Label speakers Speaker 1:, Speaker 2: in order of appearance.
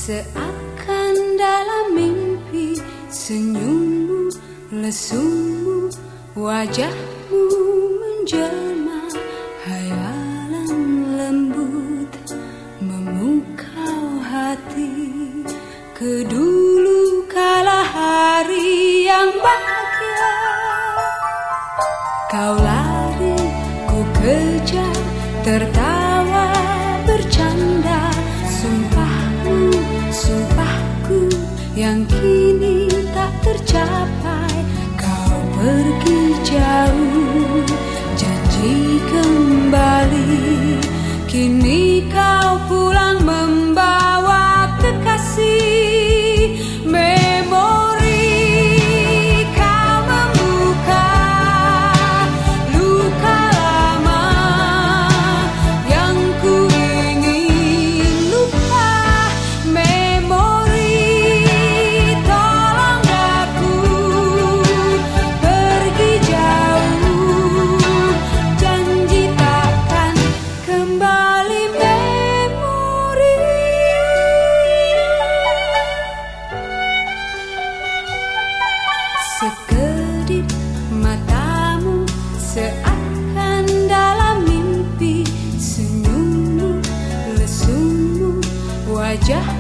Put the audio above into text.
Speaker 1: Seakan dalam mimpi, senyummu, lesungmu, wajahmu menjelma, hayalan lembut memukau hati. Kedulu kala hari yang bahagia, kau lari, ku kejar, tertawa bercanda. Sumpahmu, sumpahku yang kini tak tercapai. Kau pergi jauh, janji kembali. Kini kau pulang membawa kekasih. Memori kau membuka luka lama yang ku ingin lupa. Memori tolong aku pergi jauh, janji takkan kembali. Memori sekedip matamu, seakan dalam mimpi. Senyummu, lesungmu, wajah